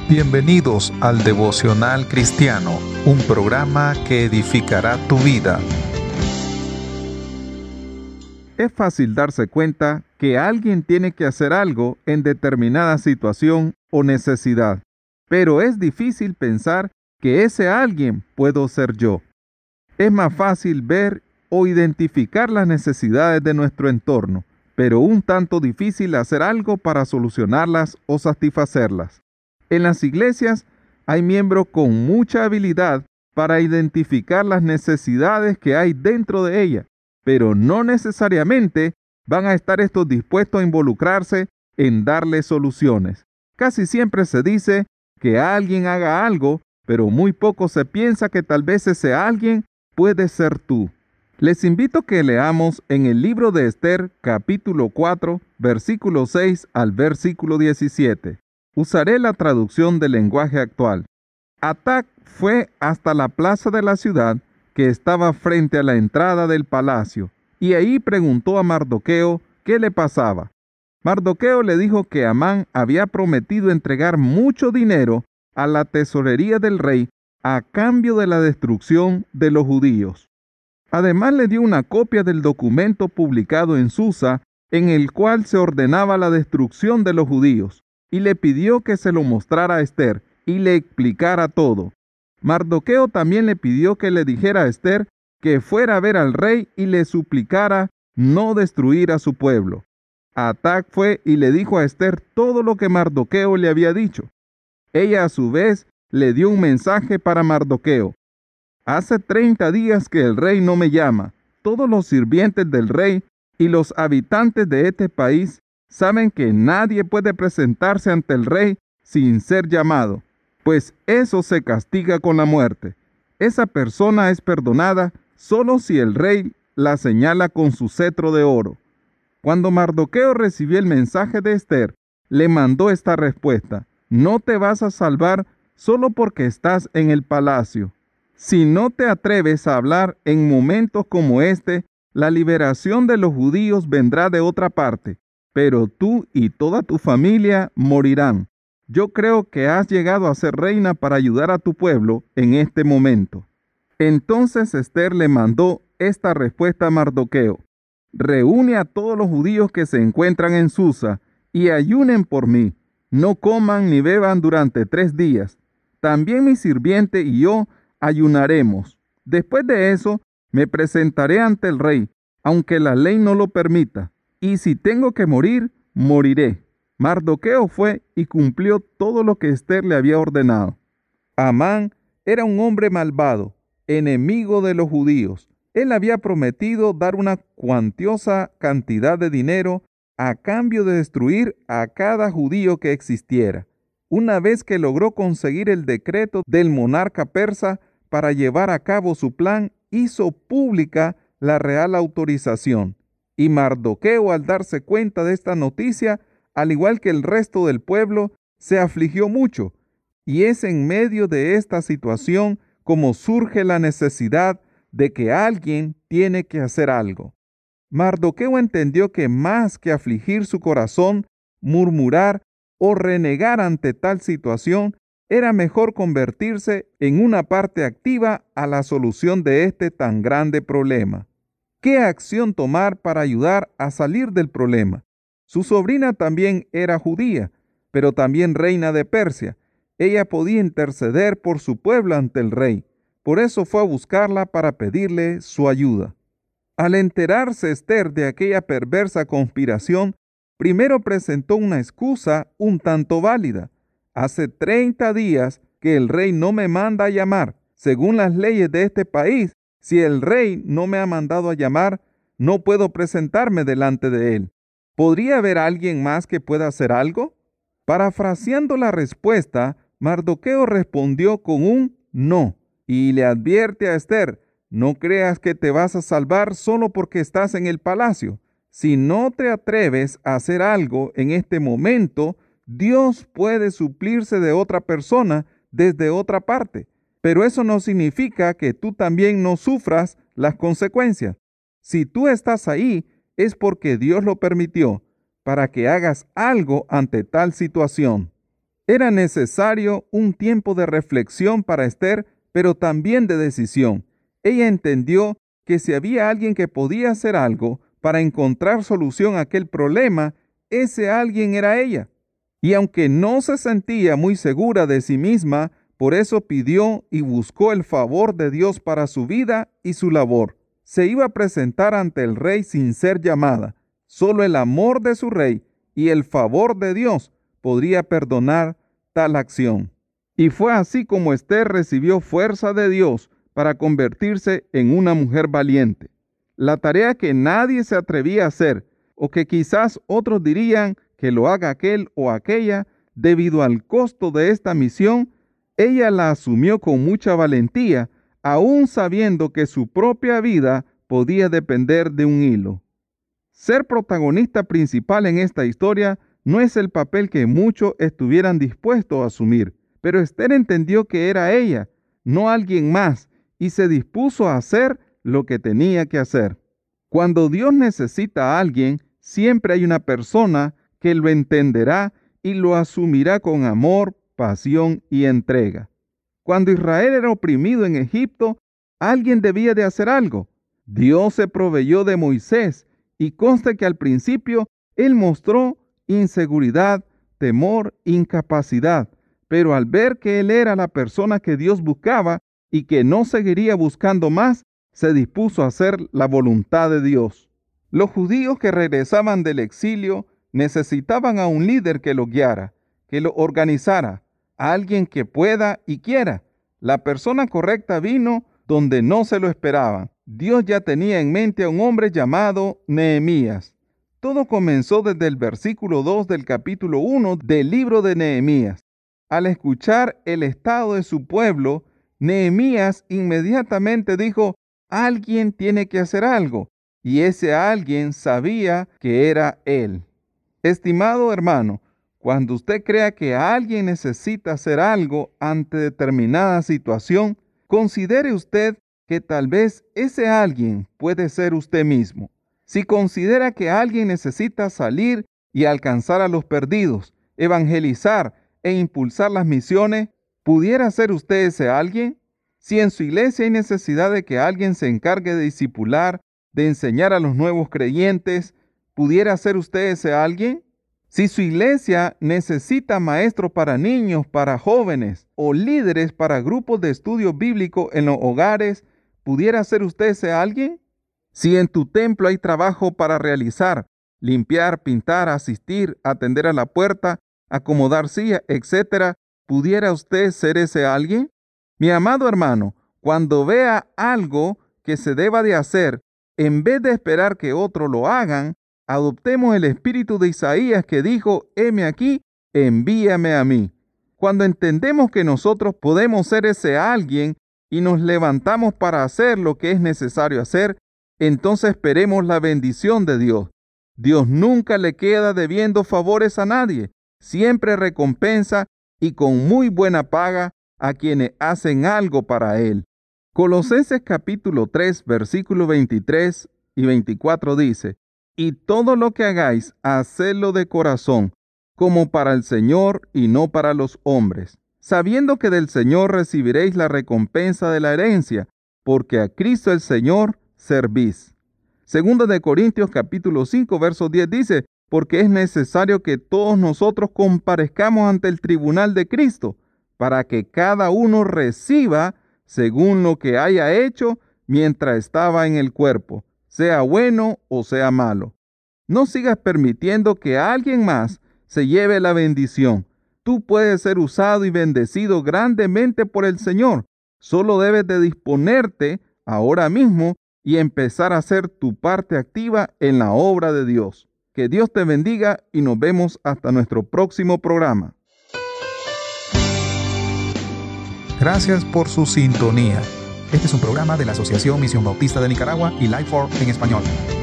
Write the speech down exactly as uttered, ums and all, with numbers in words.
Bienvenidos al Devocional Cristiano, un programa que edificará tu vida. Es fácil darse cuenta que alguien tiene que hacer algo en determinada situación o necesidad, pero es difícil pensar que ese alguien puedo ser yo. Es más fácil ver o identificar las necesidades de nuestro entorno, pero un tanto difícil hacer algo para solucionarlas o satisfacerlas. En las iglesias hay miembros con mucha habilidad para identificar las necesidades que hay dentro de ella, pero no necesariamente van a estar estos dispuestos a involucrarse en darle soluciones. Casi siempre se dice que alguien haga algo, pero muy poco se piensa que tal vez ese alguien puede ser tú. Les invito a que leamos en el libro de Esther, capítulo cuatro, versículo seis al versículo diecisiete. Usaré la traducción del lenguaje actual. Atac fue hasta la plaza de la ciudad que estaba frente a la entrada del palacio, y ahí preguntó a Mardoqueo qué le pasaba. Mardoqueo le dijo que Amán había prometido entregar mucho dinero a la tesorería del rey a cambio de la destrucción de los judíos. Además le dio una copia del documento publicado en Susa en el cual se ordenaba la destrucción de los judíos, y le pidió que se lo mostrara a Esther y le explicara todo. Mardoqueo también le pidió que le dijera a Esther que fuera a ver al rey y le suplicara no destruir a su pueblo. Atac fue y le dijo a Esther todo lo que Mardoqueo le había dicho. Ella a su vez le dio un mensaje para Mardoqueo. Hace treinta días que el rey no me llama. Todos los sirvientes del rey y los habitantes de este país saben que nadie puede presentarse ante el rey sin ser llamado, pues eso se castiga con la muerte. Esa persona es perdonada solo si el rey la señala con su cetro de oro. Cuando Mardoqueo recibió el mensaje de Esther, le mandó esta respuesta: no te vas a salvar solo porque estás en el palacio. Si no te atreves a hablar en momentos como este, la liberación de los judíos vendrá de otra parte, pero tú y toda tu familia morirán. Yo creo que has llegado a ser reina para ayudar a tu pueblo en este momento. Entonces Esther le mandó esta respuesta a Mardoqueo: reúne a todos los judíos que se encuentran en Susa y ayunen por mí. No coman ni beban durante tres días. También mi sirviente y yo ayunaremos. Después de eso, me presentaré ante el rey, aunque la ley no lo permita. Y si tengo que morir, moriré. Mardoqueo fue y cumplió todo lo que Esther le había ordenado. Amán era un hombre malvado, enemigo de los judíos. Él había prometido dar una cuantiosa cantidad de dinero a cambio de destruir a cada judío que existiera. Una vez que logró conseguir el decreto del monarca persa para llevar a cabo su plan, hizo pública la real autorización. Y Mardoqueo, al darse cuenta de esta noticia, al igual que el resto del pueblo, se afligió mucho. Y es en medio de esta situación como surge la necesidad de que alguien tiene que hacer algo. Mardoqueo entendió que más que afligir su corazón, murmurar o renegar ante tal situación, era mejor convertirse en una parte activa a la solución de este tan grande problema. ¿Qué acción tomar para ayudar a salir del problema? Su sobrina también era judía, pero también reina de Persia. Ella podía interceder por su pueblo ante el rey. Por eso fue a buscarla para pedirle su ayuda. Al enterarse Esther de aquella perversa conspiración, primero presentó una excusa un tanto válida. Hace treinta días que el rey no me manda a llamar. Según las leyes de este país, si el rey no me ha mandado a llamar, no puedo presentarme delante de él. ¿Podría haber alguien más que pueda hacer algo? Parafraseando la respuesta, Mardoqueo respondió con un no y le advierte a Esther: no creas que te vas a salvar solo porque estás en el palacio. Si no te atreves a hacer algo en este momento, Dios puede suplirse de otra persona desde otra parte. Pero eso no significa que tú también no sufras las consecuencias. Si tú estás ahí, es porque Dios lo permitió, para que hagas algo ante tal situación. Era necesario un tiempo de reflexión para Esther, pero también de decisión. Ella entendió que si había alguien que podía hacer algo para encontrar solución a aquel problema, ese alguien era ella. Y aunque no se sentía muy segura de sí misma, por eso pidió y buscó el favor de Dios para su vida y su labor. Se iba a presentar ante el rey sin ser llamada. Solo el amor de su rey y el favor de Dios podría perdonar tal acción. Y fue así como Esther recibió fuerza de Dios para convertirse en una mujer valiente. La tarea que nadie se atrevía a hacer, o que quizás otros dirían que lo haga aquel o aquella, debido al costo de esta misión, ella la asumió con mucha valentía, aún sabiendo que su propia vida podía depender de un hilo. Ser protagonista principal en esta historia no es el papel que muchos estuvieran dispuestos a asumir, pero Esther entendió que era ella, no alguien más, y se dispuso a hacer lo que tenía que hacer. Cuando Dios necesita a alguien, siempre hay una persona que lo entenderá y lo asumirá con amor, pasión y entrega. Cuando Israel era oprimido en Egipto, alguien debía de hacer algo. Dios se proveyó de Moisés y consta que al principio él mostró inseguridad, temor, incapacidad, pero al ver que él era la persona que Dios buscaba y que no seguiría buscando más, se dispuso a hacer la voluntad de Dios. Los judíos que regresaban del exilio necesitaban a un líder que los guiara, que lo organizara, a alguien que pueda y quiera. La persona correcta vino donde no se lo esperaban. Dios ya tenía en mente a un hombre llamado Nehemías. Todo comenzó desde el versículo dos del capítulo uno del libro de Nehemías. Al escuchar el estado de su pueblo, Nehemías inmediatamente dijo: alguien tiene que hacer algo, y ese alguien sabía que era él. Estimado hermano, cuando usted crea que alguien necesita hacer algo ante determinada situación, considere usted que tal vez ese alguien puede ser usted mismo. Si considera que alguien necesita salir y alcanzar a los perdidos, evangelizar e impulsar las misiones, ¿pudiera ser usted ese alguien? Si en su iglesia hay necesidad de que alguien se encargue de discipular, de enseñar a los nuevos creyentes, ¿pudiera ser usted ese alguien? Si su iglesia necesita maestros para niños, para jóvenes o líderes para grupos de estudio bíblico en los hogares, ¿pudiera ser usted ese alguien? Si en tu templo hay trabajo para realizar, limpiar, pintar, asistir, atender a la puerta, acomodar sillas, etcétera, ¿pudiera usted ser ese alguien? Mi amado hermano, cuando vea algo que se deba de hacer, en vez de esperar que otros lo hagan, adoptemos el espíritu de Isaías que dijo: heme aquí, envíame a mí. Cuando entendemos que nosotros podemos ser ese alguien y nos levantamos para hacer lo que es necesario hacer, entonces esperemos la bendición de Dios. Dios nunca le queda debiendo favores a nadie, siempre recompensa y con muy buena paga a quienes hacen algo para Él. Colosenses capítulo tres, versículos veintitrés y veinticuatro dice: y todo lo que hagáis, hacedlo de corazón, como para el Señor y no para los hombres, sabiendo que del Señor recibiréis la recompensa de la herencia, porque a Cristo el Señor servís. Segundo de Corintios capítulo cinco, verso diez dice: porque es necesario que todos nosotros comparezcamos ante el tribunal de Cristo, para que cada uno reciba según lo que haya hecho mientras estaba en el cuerpo, sea bueno o sea malo. No sigas permitiendo que alguien más se lleve la bendición. Tú puedes ser usado y bendecido grandemente por el Señor. Solo debes de disponerte ahora mismo y empezar a hacer tu parte activa en la obra de Dios. Que Dios te bendiga y nos vemos hasta nuestro próximo programa. Gracias por su sintonía. Este es un programa de la Asociación Misión Bautista de Nicaragua y Life for en español.